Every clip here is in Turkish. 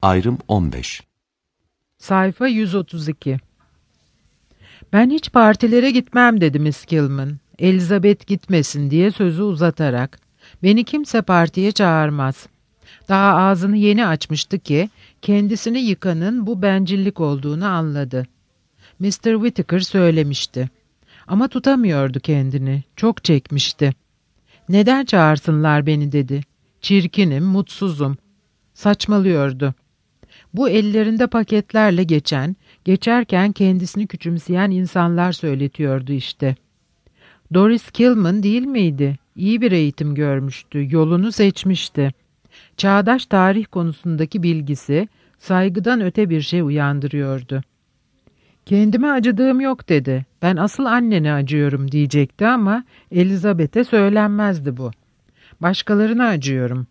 Ayrım 15. Sayfa 132. Ben hiç partilere gitmem dedi Miss Kilman. Elizabeth gitmesin diye sözü uzatarak. Beni kimse partiye çağırmaz. Daha ağzını yeni açmıştı ki kendisini yıkanın bu bencillik olduğunu anladı. Mr. Whittaker söylemişti. Ama tutamıyordu kendini. Çok çekmişti. Neden çağırsınlar beni dedi. Çirkinim, mutsuzum. Saçmalıyordu. Bu ellerinde paketlerle geçerken kendisini küçümseyen insanlar söyletiyordu işte. Doris Kilman değil miydi? İyi bir eğitim görmüştü, yolunu seçmişti. Çağdaş tarih konusundaki bilgisi saygıdan öte bir şey uyandırıyordu. Kendime acıdığım yok dedi. Ben asıl annene acıyorum diyecekti ama Elizabeth'e söylenmezdi bu. Başkalarına acıyorum.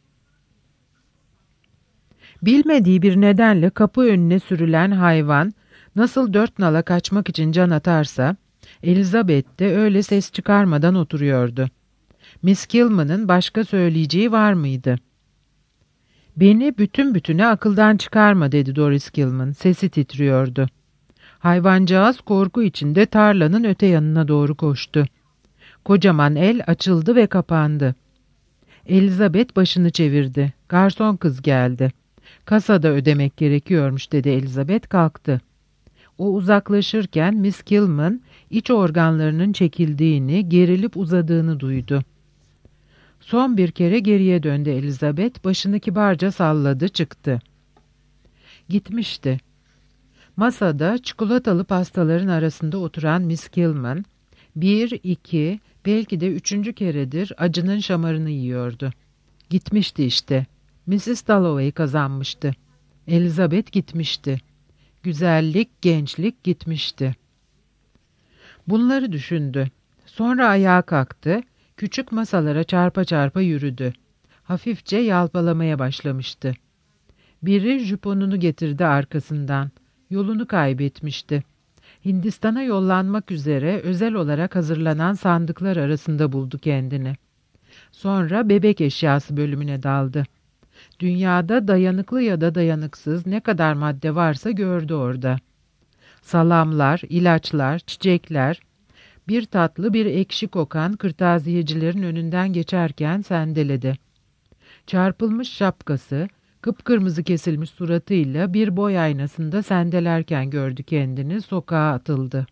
Bilmediği bir nedenle kapı önüne sürülen hayvan nasıl dört nala kaçmak için can atarsa, Elizabeth de öyle ses çıkarmadan oturuyordu. Miss Kilman'ın başka söyleyeceği var mıydı? Beni bütün bütüne akıldan çıkarma dedi Doris Kilman. Sesi titriyordu. Hayvancağız korku içinde tarlanın öte yanına doğru koştu. Kocaman el açıldı ve kapandı. Elizabeth başını çevirdi. Garson kız geldi. Kasada ödemek gerekiyormuş dedi Elizabeth kalktı. O uzaklaşırken Miss Kilman iç organlarının çekildiğini, gerilip uzadığını duydu. Son bir kere geriye döndü Elizabeth, başını kibarca salladı, çıktı. Gitmişti. Masada çikolatalı pastaların arasında oturan Miss Kilman, 1, 2, belki de 3. keredir acının şamarını yiyordu. Gitmişti işte. Mrs. Dalloway kazanmıştı. Elizabeth gitmişti. Güzellik, gençlik gitmişti. Bunları düşündü. Sonra ayağa kalktı, küçük masalara çarpa çarpa yürüdü. Hafifçe yalpalamaya başlamıştı. Biri jüponunu getirdi arkasından. Yolunu kaybetmişti. Hindistan'a yollanmak üzere özel olarak hazırlanan sandıklar arasında buldu kendini. Sonra bebek eşyası bölümüne daldı. Dünyada dayanıklı ya da dayanıksız ne kadar madde varsa gördü orada. Salamlar, ilaçlar, çiçekler, bir tatlı bir ekşi kokan kırtasiyecilerin önünden geçerken sendeledi. Çarpılmış şapkası, kıpkırmızı kesilmiş suratıyla bir boy aynasında sendelerken gördü kendini, sokağa atıldı.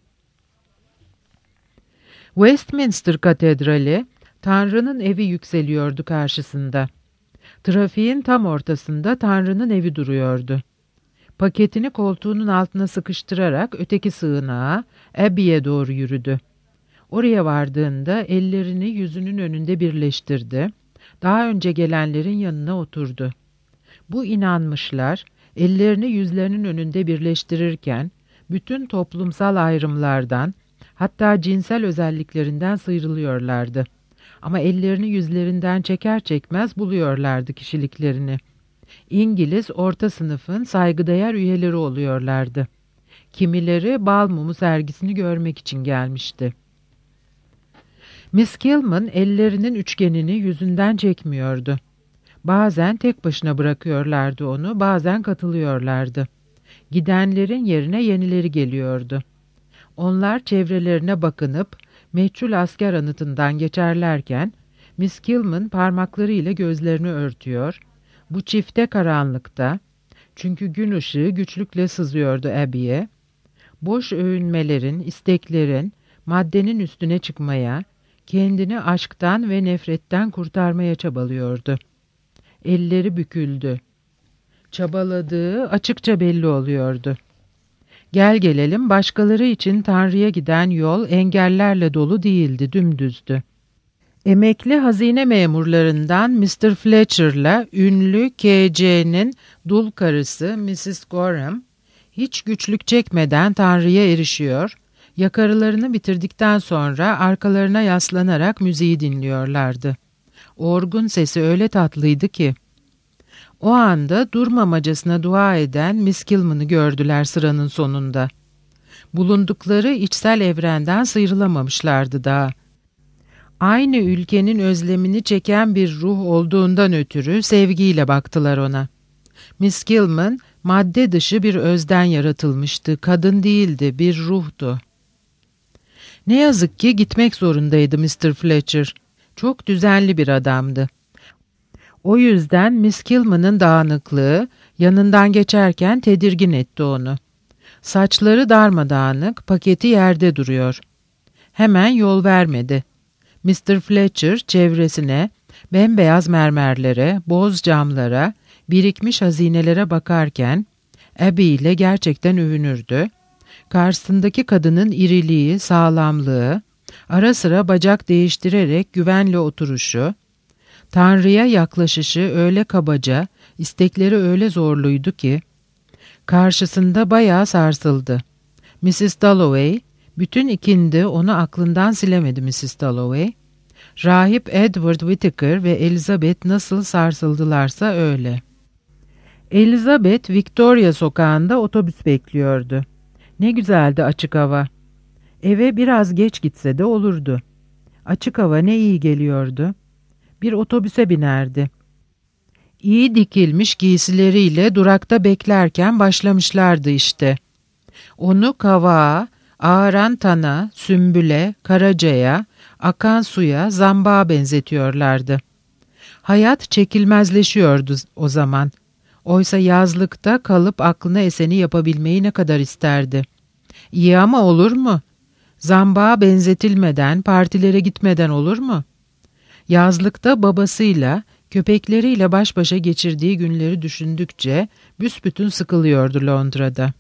Westminster Katedrali, Tanrı'nın evi yükseliyordu karşısında. Trafiğin tam ortasında Tanrı'nın evi duruyordu. Paketini koltuğunun altına sıkıştırarak öteki sığınağa, Abbey'e doğru yürüdü. Oraya vardığında ellerini yüzünün önünde birleştirdi. Daha önce gelenlerin yanına oturdu. Bu inanmışlar, ellerini yüzlerinin önünde birleştirirken, bütün toplumsal ayrımlardan, hatta cinsel özelliklerinden sıyrılıyorlardı. Ama ellerini yüzlerinden çeker çekmez buluyorlardı kişiliklerini. İngiliz orta sınıfın saygıdeğer üyeleri oluyorlardı. Kimileri bal mumu sergisini görmek için gelmişti. Miss Kilman ellerinin üçgenini yüzünden çekmiyordu. Bazen tek başına bırakıyorlardı onu, bazen katılıyorlardı. Gidenlerin yerine yenileri geliyordu. Onlar çevrelerine bakınıp meçhul asker anıtından geçerlerken Miss Kilman parmaklarıyla gözlerini örtüyor. Bu çifte karanlıkta, çünkü gün ışığı güçlükle sızıyordu Abbey'e, boş övünmelerin, isteklerin, maddenin üstüne çıkmaya, kendini aşktan ve nefretten kurtarmaya çabalıyordu. Elleri büküldü. Çabaladığı açıkça belli oluyordu. Gel gelelim başkaları için Tanrı'ya giden yol engellerle dolu değildi, dümdüzdü. Emekli hazine memurlarından Mr. Fletcher'la ünlü K.C.'nin dul karısı Mrs. Gorham hiç güçlük çekmeden Tanrı'ya erişiyor, yakarılarını bitirdikten sonra arkalarına yaslanarak müziği dinliyorlardı. Orgun sesi öyle tatlıydı ki. O anda durmamacasına dua eden Miss Kilman'ı gördüler sıranın sonunda. Bulundukları içsel evrenden sıyrılamamışlardı daha. Aynı ülkenin özlemini çeken bir ruh olduğundan ötürü sevgiyle baktılar ona. Miss Gilman madde dışı bir özden yaratılmıştı. Kadın değildi, bir ruhtu. Ne yazık ki gitmek zorundaydı Mr. Fletcher. Çok düzenli bir adamdı. O yüzden Miss Gilman'ın dağınıklığı yanından geçerken tedirgin etti onu. Saçları darmadağınık, paketi yerde duruyor. Hemen yol vermedi. Mr. Fletcher çevresine, bembeyaz mermerlere, boz camlara, birikmiş hazinelere bakarken Abby ile gerçekten övünürdü. Karşısındaki kadının iriliği, sağlamlığı, ara sıra bacak değiştirerek güvenle oturuşu, Tanrı'ya yaklaşışı öyle kabaca, istekleri öyle zorluydu ki, karşısında bayağı sarsıldı. Mrs. Dalloway, bütün ikindi onu aklından silemedi Mrs. Dalloway. Rahip Edward Whittaker ve Elizabeth nasıl sarsıldılarsa öyle. Elizabeth, Victoria sokağında otobüs bekliyordu. Ne güzeldi açık hava. Eve biraz geç gitse de olurdu. Açık hava ne iyi geliyordu. Bir otobüse binerdi. İyi dikilmiş giysileriyle durakta beklerken başlamışlardı işte. Onu kavağa, ağaran tana, sümbüle, karacaya, akan suya, zambağa benzetiyorlardı. Hayat çekilmezleşiyordu o zaman. Oysa yazlıkta kalıp aklına eseni yapabilmeyi ne kadar isterdi. İyi ama olur mu? Zambağa benzetilmeden, partilere gitmeden olur mu? Yazlıkta babasıyla, köpekleriyle baş başa geçirdiği günleri düşündükçe büsbütün sıkılıyordu Londra'da.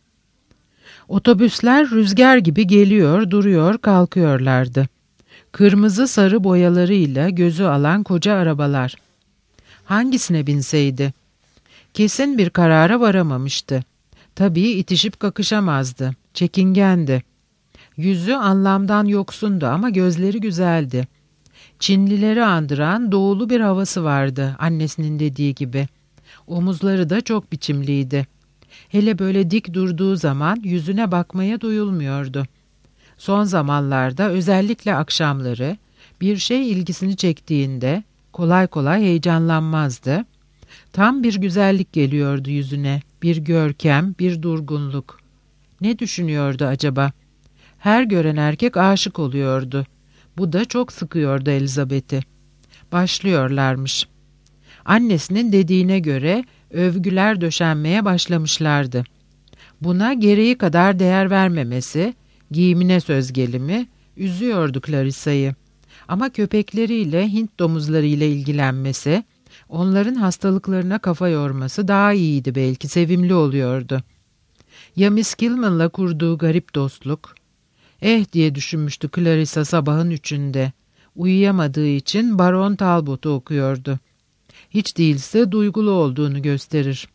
Otobüsler rüzgar gibi geliyor, duruyor, kalkıyorlardı. Kırmızı sarı boyalarıyla gözü alan koca arabalar. Hangisine binseydi? Kesin bir karara varamamıştı. Tabii itişip kakışamazdı. Çekingendi. Yüzü anlamdan yoksundu ama gözleri güzeldi. Çinlileri andıran doğulu bir havası vardı annesinin dediği gibi. Omuzları da çok biçimliydi. Hele böyle dik durduğu zaman yüzüne bakmaya doyulmuyordu. Son zamanlarda özellikle akşamları bir şey ilgisini çektiğinde kolay kolay heyecanlanmazdı. Tam bir güzellik geliyordu yüzüne, bir görkem, bir durgunluk. Ne düşünüyordu acaba? Her gören erkek aşık oluyordu. Bu da çok sıkıyordu Elizabeth'i. Başlıyorlarmış. Annesinin dediğine göre övgüler döşenmeye başlamışlardı. Buna gereği kadar değer vermemesi, giyimine söz gelimi, üzüyordu Clarissa'yı. Ama köpekleriyle, Hint domuzlarıyla ilgilenmesi, onların hastalıklarına kafa yorması daha iyiydi belki, sevimli oluyordu. Ya Miss Gilman'la kurduğu garip dostluk? Diye düşünmüştü Clarissa sabahın 3'ünde. Uyuyamadığı için Baron Talbot'u okuyordu. Hiç değilse duygulu olduğunu gösterir.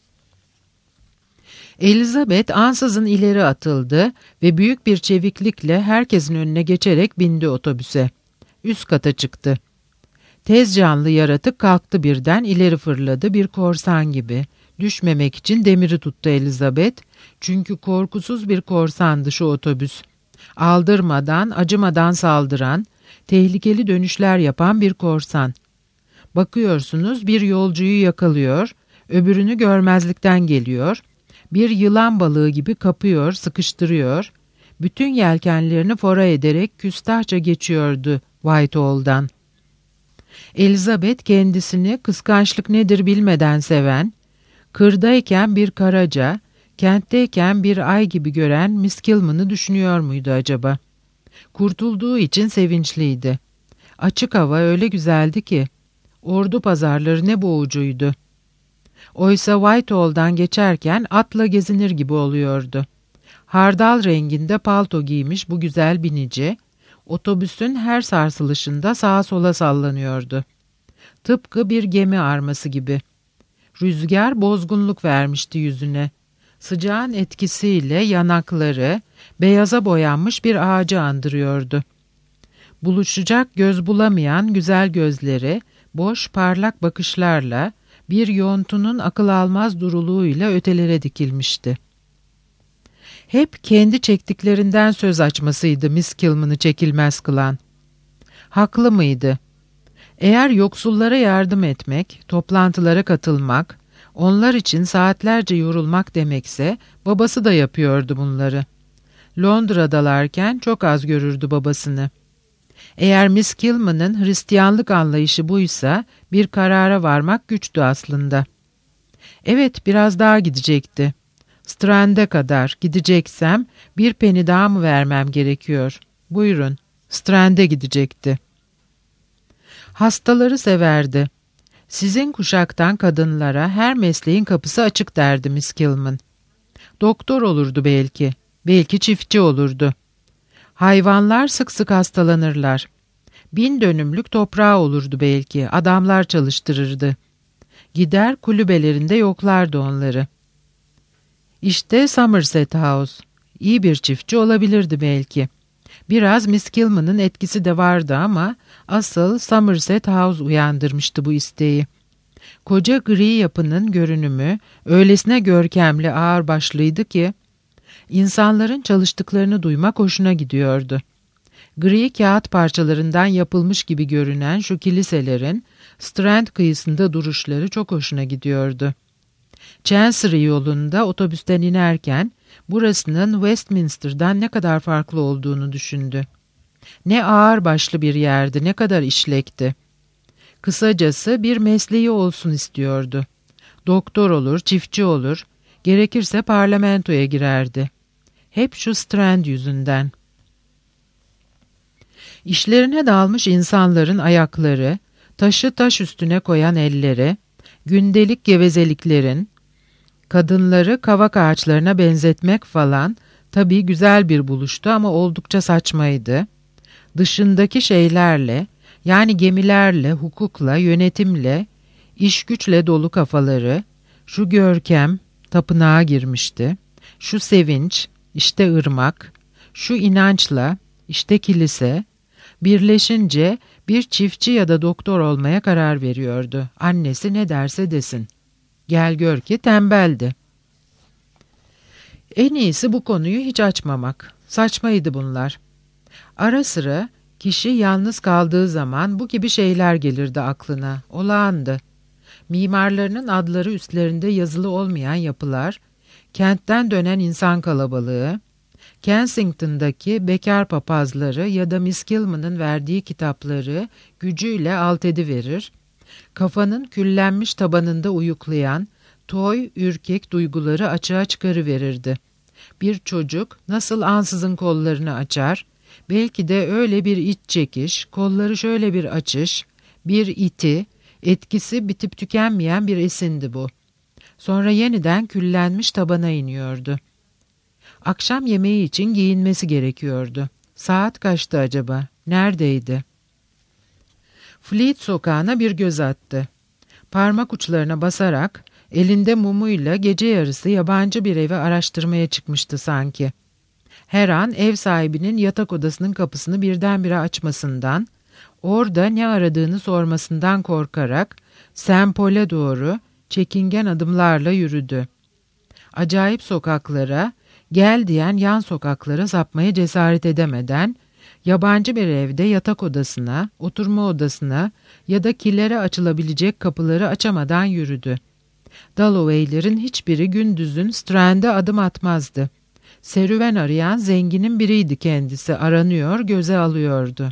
Elizabeth ansızın ileri atıldı ve büyük bir çeviklikle herkesin önüne geçerek bindi otobüse. Üst kata çıktı. Tez canlı yaratık kalktı birden, ileri fırladı bir korsan gibi. Düşmemek için demiri tuttu Elizabeth. Çünkü korkusuz bir korsandı şu otobüs. Aldırmadan, acımadan saldıran, tehlikeli dönüşler yapan bir korsan. Bakıyorsunuz bir yolcuyu yakalıyor, öbürünü görmezlikten geliyor, bir yılan balığı gibi kapıyor, sıkıştırıyor, bütün yelkenlerini fora ederek küstahça geçiyordu Whitehall'dan. Elizabeth kendisini kıskançlık nedir bilmeden seven, kırdayken bir karaca, kentteyken bir ay gibi gören Miss Gilman'ı düşünüyor muydu acaba? Kurtulduğu için sevinçliydi. Açık hava öyle güzeldi ki, ordu pazarları ne boğucuydu. Oysa Whitehall'dan geçerken atla gezinir gibi oluyordu. Hardal renginde palto giymiş bu güzel binici, otobüsün her sarsılışında sağa sola sallanıyordu. Tıpkı bir gemi arması gibi. Rüzgar bozgunluk vermişti yüzüne. Sıcağın etkisiyle yanakları beyaza boyanmış bir ağacı andırıyordu. Buluşacak göz bulamayan güzel gözleri, boş parlak bakışlarla, bir yontunun akıl almaz duruluğuyla ötelere dikilmişti. Hep kendi çektiklerinden söz açmasıydı Miss Gilman'ı çekilmez kılan. Haklı mıydı? Eğer yoksullara yardım etmek, toplantılara katılmak, Onlar için saatlerce yorulmak demekse babası da yapıyordu bunları. Londra'dalarken çok az görürdü babasını. Eğer Miss Kilman'ın Hristiyanlık anlayışı buysa bir karara varmak güçtü aslında. Evet, biraz daha gidecekti. Strand'e kadar gideceksem bir peni daha mı vermem gerekiyor? Buyurun, Strand'e gidecekti. Hastaları severdi. Sizin kuşaktan kadınlara her mesleğin kapısı açık derdi Miss Kilman. Doktor olurdu belki, belki çiftçi olurdu. Hayvanlar sık sık hastalanırlar. 1000 dönümlük toprağı olurdu belki, adamlar çalıştırırdı. Gider kulübelerinde yoklardı onları. İşte Somerset House. İyi bir çiftçi olabilirdi belki. Biraz Miss Kilman'ın etkisi de vardı ama asıl Somerset House uyandırmıştı bu isteği. Koca gri yapının görünümü öylesine görkemli ağırbaşlıydı ki insanların çalıştıklarını duymak hoşuna gidiyordu. Gri kağıt parçalarından yapılmış gibi görünen şu kiliselerin Strand kıyısında duruşları çok hoşuna gidiyordu. Chancery yolunda otobüsten inerken burasının Westminster'dan ne kadar farklı olduğunu düşündü. Ne ağırbaşlı bir yerdi, ne kadar işlekti. Kısacası bir mesleği olsun istiyordu. Doktor olur, çiftçi olur, gerekirse parlamentoya girerdi. Hep şu Strand yüzünden. İşlerine dalmış insanların ayakları, taşı taş üstüne koyan elleri, gündelik gevezeliklerin, kadınları kavak ağaçlarına benzetmek falan tabii güzel bir buluştu ama oldukça saçmaydı. Dışındaki şeylerle, yani gemilerle, hukukla, yönetimle, iş güçle dolu kafaları, şu görkem tapınağa girmişti, şu sevinç, işte ırmak, şu inançla, işte kilise, birleşince bir çiftçi ya da doktor olmaya karar veriyordu. Annesi ne derse desin. Gel gör ki tembeldi. En iyisi bu konuyu hiç açmamak. Saçmaydı bunlar. Ara sıra kişi yalnız kaldığı zaman bu gibi şeyler gelirdi aklına. Olağandı. Mimarlarının adları üstlerinde yazılı olmayan yapılar, kentten dönen insan kalabalığı, Kensington'daki bekar papazları ya da Miss Kilman'ın verdiği kitapları gücüyle alt ediverir, kafanın küllenmiş tabanında uyuklayan, toy, ürkek duyguları açığa çıkarıverirdi. Bir çocuk nasıl ansızın kollarını açar, belki de öyle bir iç çekiş, kolları şöyle bir açış, bir iti, etkisi bitip tükenmeyen bir esindi bu. Sonra yeniden küllenmiş tabana iniyordu. Akşam yemeği için giyinmesi gerekiyordu. Saat kaçtı acaba? Neredeydi? Fleet sokağına bir göz attı. Parmak uçlarına basarak elinde mumuyla gece yarısı yabancı bir evi araştırmaya çıkmıştı sanki. Her an ev sahibinin yatak odasının kapısını birdenbire açmasından, orada ne aradığını sormasından korkarak St. Paul'e doğru çekingen adımlarla yürüdü. Acayip sokaklara, gel diyen yan sokaklara sapmaya cesaret edemeden, yabancı bir evde yatak odasına, oturma odasına ya da kilere açılabilecek kapıları açamadan yürüdü. Dalloway'lerin hiçbiri gündüzün Strand'e adım atmazdı. Serüven arayan zenginin biriydi kendisi, aranıyor, göze alıyordu.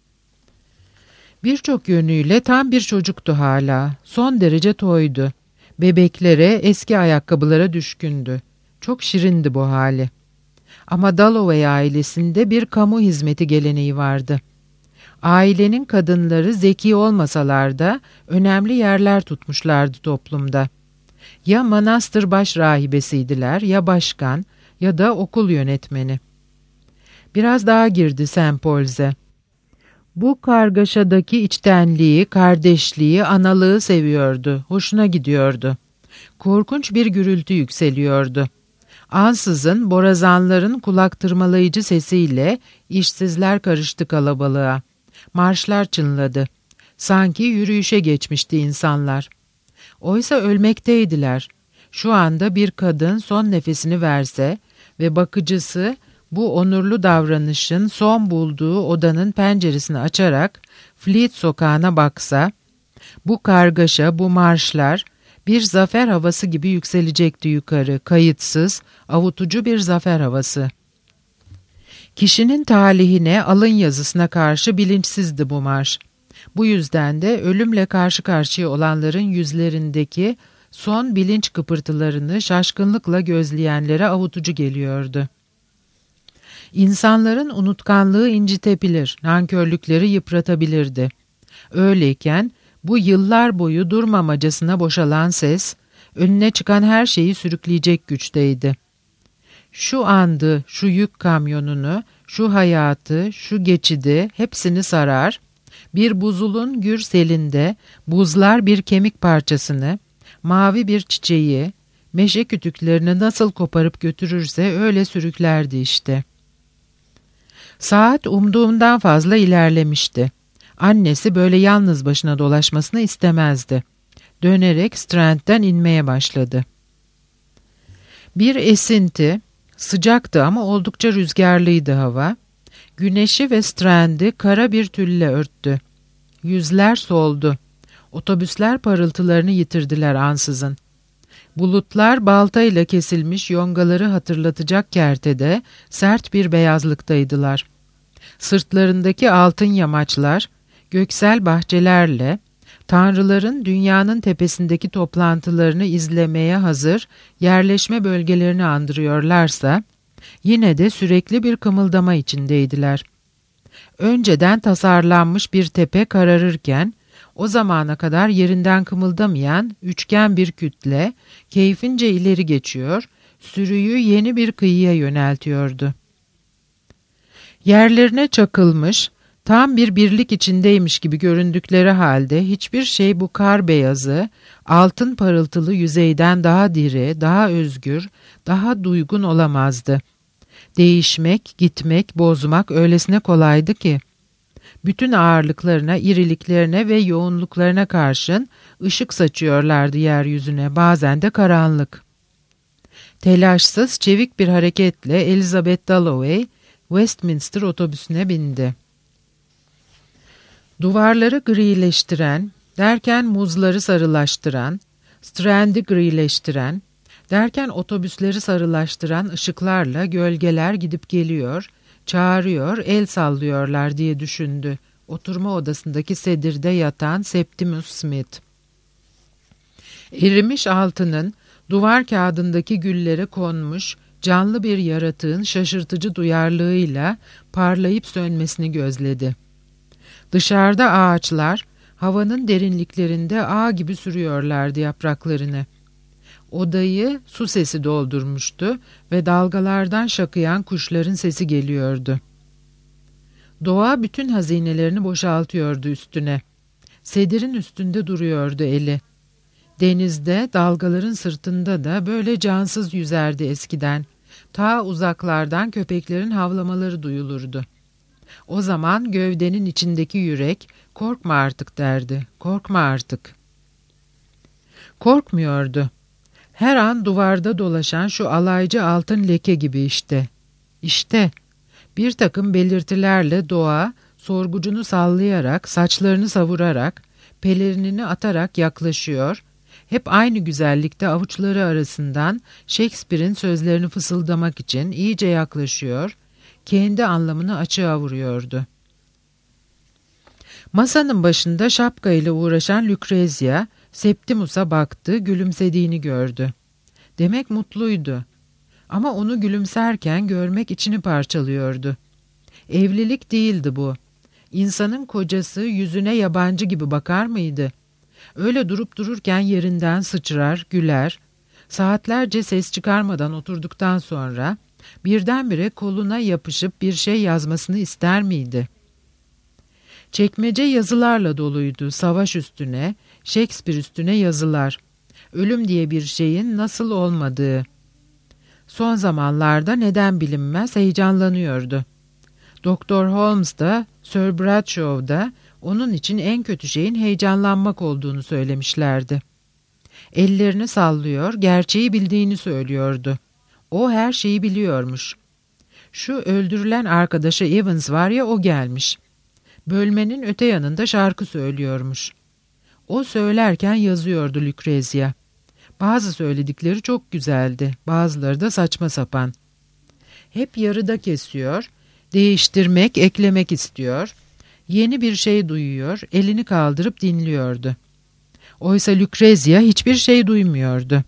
Birçok yönüyle tam bir çocuktu hala, son derece toydu. Bebeklere, eski ayakkabılara düşkündü. Çok şirindi bu hali. Ama Dalloway ailesinde bir kamu hizmeti geleneği vardı. Ailenin kadınları zeki olmasalar da önemli yerler tutmuşlardı toplumda. Ya manastır başrahibesiydiler, ya başkan ya da okul yönetmeni. Biraz daha girdi St. Paul'se. Bu kargaşadaki içtenliği, kardeşliği, analığı seviyordu, hoşuna gidiyordu. Korkunç bir gürültü yükseliyordu. Ansızın borazanların kulak tırmalayıcı sesiyle işsizler karıştı kalabalığa. Marşlar çınladı. Sanki yürüyüşe geçmişti insanlar. Oysa ölmekteydiler. Şu anda bir kadın son nefesini verse ve bakıcısı bu onurlu davranışın son bulduğu odanın penceresini açarak Fleet sokağına baksa, bu kargaşa, bu marşlar Bir zafer havası gibi yükselecekti yukarı, kayıtsız, avutucu bir zafer havası. Kişinin talihine, alın yazısına karşı bilinçsizdi bu marş. Bu yüzden de ölümle karşı karşıya olanların yüzlerindeki son bilinç kıpırtılarını şaşkınlıkla gözleyenlere avutucu geliyordu. İnsanların unutkanlığı incitebilir, nankörlükleri yıpratabilirdi. Öyleyken bu yıllar boyu durmamacasına boşalan ses, önüne çıkan her şeyi sürükleyecek güçteydi. Şu andı, şu yük kamyonunu, şu hayatı, şu geçidi hepsini sarar, bir buzulun gür selinde buzlar bir kemik parçasını, mavi bir çiçeği, meşe kütüklerini nasıl koparıp götürürse öyle sürüklerdi işte. Saat umduğumdan fazla ilerlemişti. Annesi böyle yalnız başına dolaşmasını istemezdi. Dönerek Strand'den inmeye başladı. Bir esinti, sıcaktı ama oldukça rüzgarlıydı hava. Güneşi ve Strand'i kara bir tülle örttü. Yüzler soldu. Otobüsler parıltılarını yitirdiler ansızın. Bulutlar baltayla kesilmiş yongaları hatırlatacak kertede sert bir beyazlıktaydılar. Sırtlarındaki altın yamaçlar, göksel bahçelerle, tanrıların dünyanın tepesindeki toplantılarını izlemeye hazır yerleşme bölgelerini andırıyorlarsa, yine de sürekli bir kımıldama içindeydiler. Önceden tasarlanmış bir tepe kararırken, o zamana kadar yerinden kımıldamayan üçgen bir kütle, keyfince ileri geçiyor, sürüyü yeni bir kıyıya yöneltiyordu. Yerlerine çakılmış, tam bir birlik içindeymiş gibi göründükleri halde hiçbir şey bu kar beyazı, altın parıltılı yüzeyden daha diri, daha özgür, daha duygun olamazdı. Değişmek, gitmek, bozmak öylesine kolaydı ki. Bütün ağırlıklarına, iriliklerine ve yoğunluklarına karşın ışık saçıyorlardı yeryüzüne, bazen de karanlık. Telaşsız, çevik bir hareketle Elizabeth Dalloway, Westminster otobüsüne bindi. Duvarları grileştiren, derken muzları sarılaştıran, Strand'i grileştiren, derken otobüsleri sarılaştıran ışıklarla gölgeler gidip geliyor, çağırıyor, el sallıyorlar diye düşündü oturma odasındaki sedirde yatan Septimus Smith. Erimiş altının duvar kağıdındaki güllere konmuş canlı bir yaratığın şaşırtıcı duyarlılığıyla parlayıp sönmesini gözledi. Dışarıda ağaçlar havanın derinliklerinde ağ gibi sürüyorlardı yapraklarını. Odayı su sesi doldurmuştu ve dalgalardan şakıyan kuşların sesi geliyordu. Doğa bütün hazinelerini boşaltıyordu üstüne. Sedirin üstünde duruyordu eli. Denizde, dalgaların sırtında da böyle cansız yüzerdi eskiden. Ta uzaklardan köpeklerin havlamaları duyulurdu. O zaman gövdenin içindeki yürek, korkma artık derdi, korkma artık. Korkmuyordu. Her an duvarda dolaşan şu alaycı altın leke gibi işte. İşte, bir takım belirtilerle doğa, sorgucunu sallayarak, saçlarını savurarak, pelerinini atarak yaklaşıyor, hep aynı güzellikte avuçları arasından Shakespeare'in sözlerini fısıldamak için iyice yaklaşıyor, kendi anlamını açığa vuruyordu. Masanın başında şapkayla uğraşan Lucrezia, Septimus'a baktı, gülümsediğini gördü. Demek mutluydu. Ama onu gülümserken görmek içini parçalıyordu. Evlilik değildi bu. İnsanın kocası yüzüne yabancı gibi bakar mıydı? Öyle durup dururken yerinden sıçrar, güler. Saatlerce ses çıkarmadan oturduktan sonra birdenbire koluna yapışıp bir şey yazmasını ister miydi? Çekmece yazılarla doluydu, savaş üstüne, Shakespeare üstüne yazılar. Ölüm diye bir şeyin nasıl olmadığı. Son zamanlarda neden bilinmez heyecanlanıyordu. Doktor Holmes da, Sir Bradshaw da onun için en kötü şeyin heyecanlanmak olduğunu söylemişlerdi. Ellerini sallıyor, gerçeği bildiğini söylüyordu. O her şeyi biliyormuş. Şu öldürülen arkadaşı Evans var ya, o gelmiş. Bölmenin öte yanında şarkı söylüyormuş. O söylerken yazıyordu Lucrezia. Bazı söyledikleri çok güzeldi, bazıları da saçma sapan. Hep yarıda kesiyor, değiştirmek, eklemek istiyor. Yeni bir şey duyuyor, elini kaldırıp dinliyordu. Oysa Lucrezia hiçbir şey duymuyordu.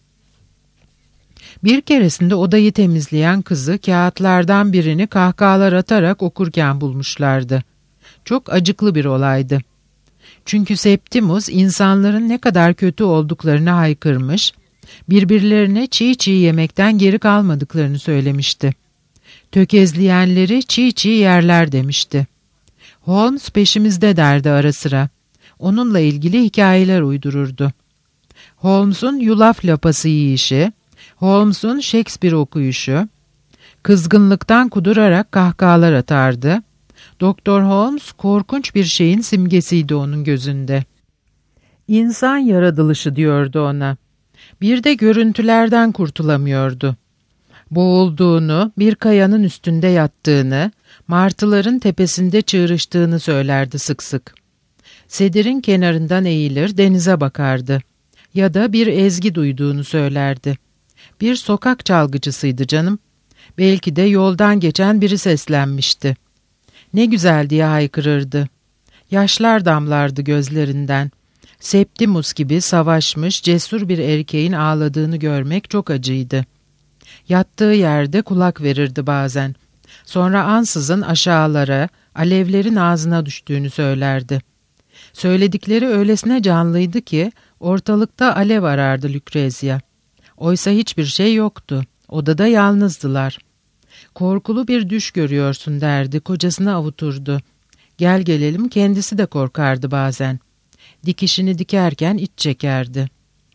Bir keresinde odayı temizleyen kızı kağıtlardan birini kahkahalar atarak okurken bulmuşlardı. Çok acıklı bir olaydı. Çünkü Septimus insanların ne kadar kötü olduklarını haykırmış, birbirlerine çiğ çiğ yemekten geri kalmadıklarını söylemişti. Tökezleyenleri çiğ çiğ yerler demişti. Holmes peşimizde derdi ara sıra. Onunla ilgili hikayeler uydururdu. Holmes'un yulaf lapası yiyişi, Holmes'un Shakespeare okuyuşu, kızgınlıktan kudurarak kahkahalar atardı. Doktor Holmes korkunç bir şeyin simgesiydi onun gözünde. İnsan yaratılışı diyordu ona. Bir de görüntülerden kurtulamıyordu. Boğulduğunu, bir kayanın üstünde yattığını, martıların tepesinde çığırıştığını söylerdi sık sık. Sedirin kenarından eğilir, denize bakardı. Ya da bir ezgi duyduğunu söylerdi. Bir sokak çalgıcısıydı canım. Belki de yoldan geçen biri seslenmişti. Ne güzel diye haykırırdı. Yaşlar damlardı gözlerinden. Septimus gibi savaşmış, cesur bir erkeğin ağladığını görmek çok acıydı. Yattığı yerde kulak verirdi bazen. Sonra ansızın aşağılara, alevlerin ağzına düştüğünü söylerdi. Söyledikleri öylesine canlıydı ki ortalıkta alev arardı Lucrezia. Oysa hiçbir şey yoktu. Odada yalnızdılar. Korkulu bir düş görüyorsun derdi, kocasını avuturdu. Gel gelelim kendisi de korkardı bazen. Dikişini dikerken iç çekerdi.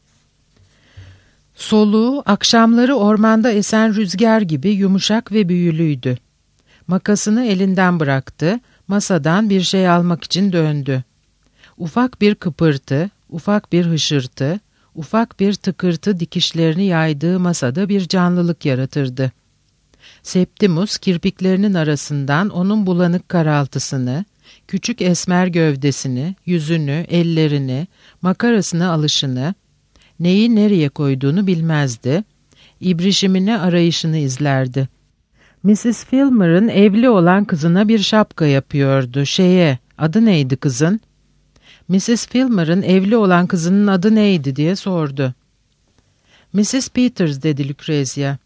Soluğu akşamları ormanda esen rüzgar gibi yumuşak ve büyülüydü. Makasını elinden bıraktı, masadan bir şey almak için döndü. Ufak bir kıpırtı, ufak bir hışırtı, ufak bir tıkırtı dikişlerini yaydığı masada bir canlılık yaratırdı. Septimus kirpiklerinin arasından onun bulanık karaltısını, küçük esmer gövdesini, yüzünü, ellerini, makarasını alışını, neyi nereye koyduğunu bilmezdi, ibrişimini arayışını izlerdi. Mrs. Filmer'ın evli olan kızına bir şapka yapıyordu. Adı neydi kızın? Mrs. Filmer'ın evli olan kızının adı neydi diye sordu. Mrs. Peters dedi Lucrezia.